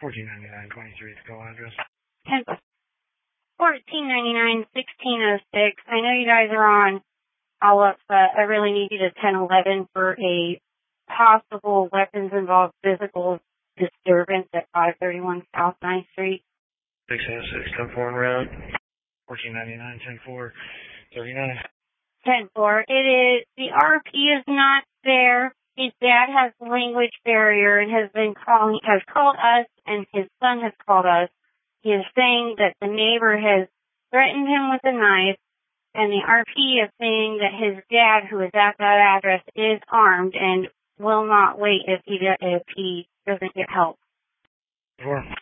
1499-23 the call address. 1499-1606. I know you guys are on follow-up, but I really need you to 1011 for a possible weapons-involved physical disturbance at 531 South 9th Street. 606, 10-4 en route. 1499, 10-4, 39. 10-4. It is, the RP is not there. His dad has language barrier and has called us, and his son has called us. He is saying that the neighbor has threatened him with a knife, and the RP is saying that his dad, who is at that address, is armed and will not wait if he doesn't get help. 4.